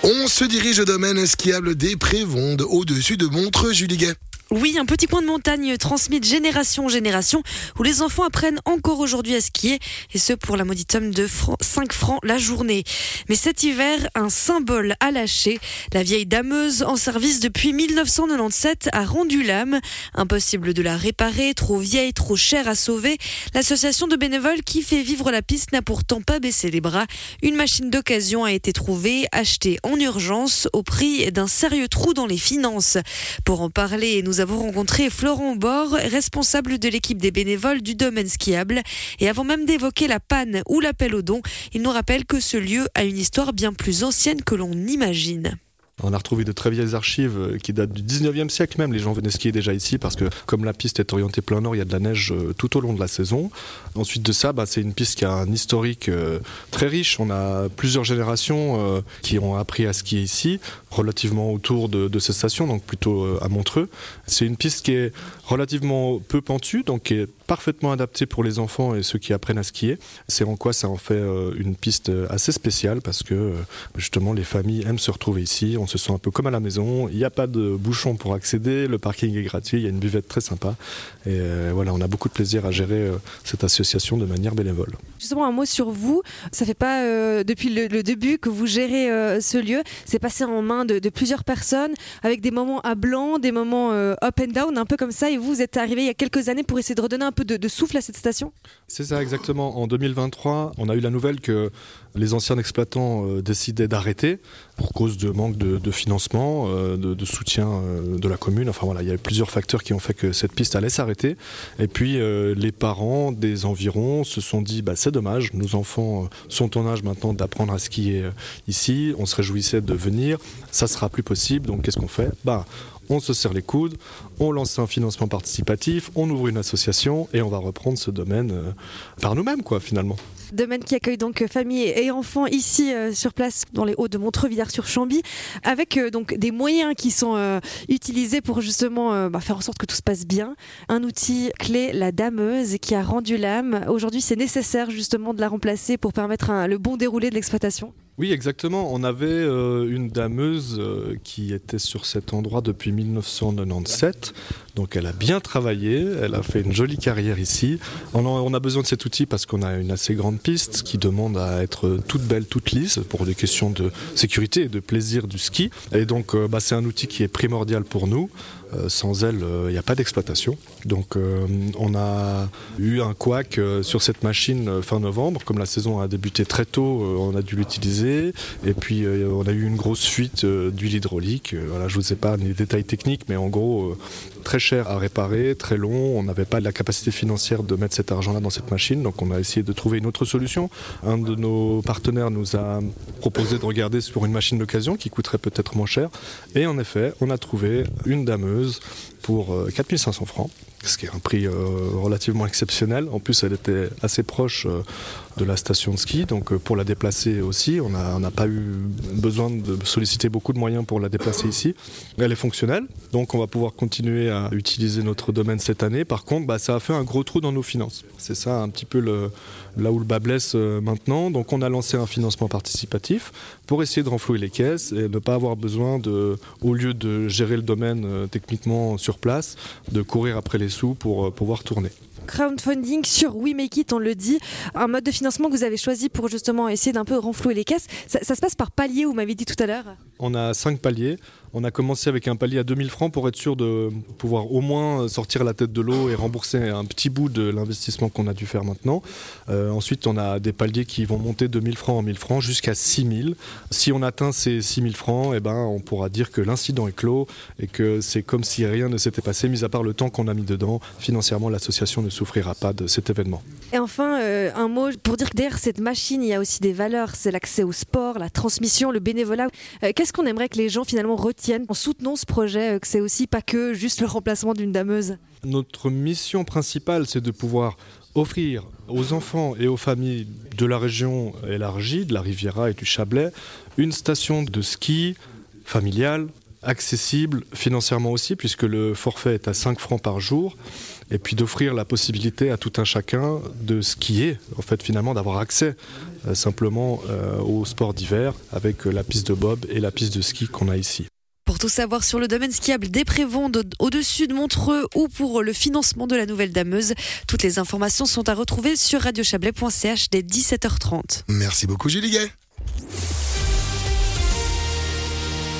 On se dirige au domaine skiable des Prévondes, au-dessus de Montreux, Julie Gay. Oui, un petit coin de montagne transmis de génération en génération où les enfants apprennent encore aujourd'hui à skier et ce pour la maudite somme de 5 francs la journée. Mais cet hiver, un symbole a lâché. La vieille dameuse en service depuis 1997 a rendu l'âme. Impossible de la réparer, trop vieille, trop chère à sauver. L'association de bénévoles qui fait vivre la piste n'a pourtant pas baissé les bras. Une machine d'occasion a été trouvée, achetée en urgence au prix d'un sérieux trou dans les finances. Pour en parler, nous avons rencontré Florent Bord, responsable de l'équipe des bénévoles du domaine skiable. Et avant même d'évoquer la panne ou l'appel aux dons, il nous rappelle que ce lieu a une histoire bien plus ancienne que l'on imagine. On a retrouvé de très vieilles archives qui datent du 19e siècle même. Les gens venaient skier déjà ici parce que comme la piste est orientée plein nord, il y a de la neige tout au long de la saison. Ensuite de ça, c'est une piste qui a un historique très riche. On a plusieurs générations qui ont appris à skier ici, relativement autour de cette station, donc plutôt à Montreux. C'est une piste qui est relativement peu pentue, donc qui est parfaitement adaptée pour les enfants et ceux qui apprennent à skier. C'est en quoi ça en fait une piste assez spéciale parce que justement les familles aiment se retrouver ici. On se sent un peu comme à la maison, il n'y a pas de bouchon pour accéder, le parking est gratuit, il y a une buvette très sympa et voilà, on a beaucoup de plaisir à gérer cette association de manière bénévole. Justement, un mot sur vous, ça fait pas depuis le début que vous gérez ce lieu, c'est passé en main de plusieurs personnes avec des moments à blanc, des moments up and down, un peu comme ça, et vous êtes arrivé il y a quelques années pour essayer de redonner un peu de souffle à cette station. C'est ça exactement, en 2023 on a eu la nouvelle que les anciens exploitants décidaient d'arrêter pour cause de manque de financement, de soutien de la commune. Enfin voilà, il y a plusieurs facteurs qui ont fait que cette piste allait s'arrêter. Et puis les parents des environs se sont dit c'est dommage, nos enfants sont en âge maintenant d'apprendre à skier ici, on se réjouissait de venir, ça sera plus possible, donc qu'est-ce qu'on fait ? On se serre les coudes, on lance un financement participatif, on ouvre une association et on va reprendre ce domaine par nous-mêmes finalement. Domaine qui accueille donc familles et enfants ici sur place dans les Hauts de Montreux-Villars-sur-Chambly avec donc des moyens qui sont utilisés pour justement faire en sorte que tout se passe bien. Un outil clé, la dameuse qui a rendu l'âme. Aujourd'hui, c'est nécessaire justement de la remplacer pour permettre le bon déroulé de l'exploitation. Oui, exactement. On avait une dameuse qui était sur cet endroit depuis 1997. Donc elle a bien travaillé, elle a fait une jolie carrière ici. On a besoin de cet outil parce qu'on a une assez grande piste qui demande à être toute belle, toute lisse pour des questions de sécurité et de plaisir du ski. Et donc c'est un outil qui est primordial pour nous. Sans elle, il n'y a pas d'exploitation. Donc on a eu un couac sur cette machine fin novembre. Comme la saison a débuté très tôt, on a dû l'utiliser. Et puis on a eu une grosse fuite d'huile hydraulique. Voilà, je ne vous ai pas les détails techniques, mais en gros, très cher à réparer, très long. On n'avait pas la capacité financière de mettre cet argent-là dans cette machine. Donc on a essayé de trouver une autre solution. Un de nos partenaires nous a proposé de regarder sur une machine d'occasion qui coûterait peut-être moins cher. Et en effet, on a trouvé une dameuse pour 4 500 francs, ce qui est un prix relativement exceptionnel. En plus, elle était assez proche de la station de ski, donc pour la déplacer aussi, on n'a pas eu besoin de solliciter beaucoup de moyens pour la déplacer ici. Elle est fonctionnelle, donc on va pouvoir continuer à utiliser notre domaine cette année. Par contre, ça a fait un gros trou dans nos finances. C'est ça un petit peu là où le bas blesse maintenant. Donc on a lancé un financement participatif pour essayer de renflouer les caisses et ne pas avoir besoin au lieu de gérer le domaine techniquement sur place, de courir après les sous pour pouvoir tourner. Crowdfunding sur We Make It, on le dit, un mode de financement que vous avez choisi pour justement essayer d'un peu renflouer les caisses. Ça se passe par palier, vous m'avez dit tout à l'heure. On a 5 paliers. On a commencé avec un palier à 2000 francs pour être sûr de pouvoir au moins sortir la tête de l'eau et rembourser un petit bout de l'investissement qu'on a dû faire maintenant. Ensuite, on a des paliers qui vont monter de 1000 francs en 1000 francs jusqu'à 6000. Si on atteint ces 6000 francs, on pourra dire que l'incident est clos et que c'est comme si rien ne s'était passé, mis à part le temps qu'on a mis dedans. Financièrement, l'association ne souffrira pas de cet événement. Et enfin, un mot pour dire que derrière cette machine, il y a aussi des valeurs. C'est l'accès au sport, la transmission, le bénévolat. Qu'est-ce qu'on aimerait que les gens finalement retiennent en soutenant ce projet, que c'est aussi pas que juste le remplacement d'une dameuse? Notre mission principale, c'est de pouvoir offrir aux enfants et aux familles de la région élargie, de la Riviera et du Chablais, une station de ski familiale, accessible financièrement aussi, puisque le forfait est à 5 francs par jour, et puis d'offrir la possibilité à tout un chacun de skier, en fait finalement d'avoir accès simplement au sport d'hiver avec la piste de bob et la piste de ski qu'on a ici. Pour tout savoir sur le domaine skiable d'Éprévon au-dessus de Montreux ou pour le financement de la nouvelle dameuse, toutes les informations sont à retrouver sur radiochablais.ch dès 17h30. Merci beaucoup Julie Gay.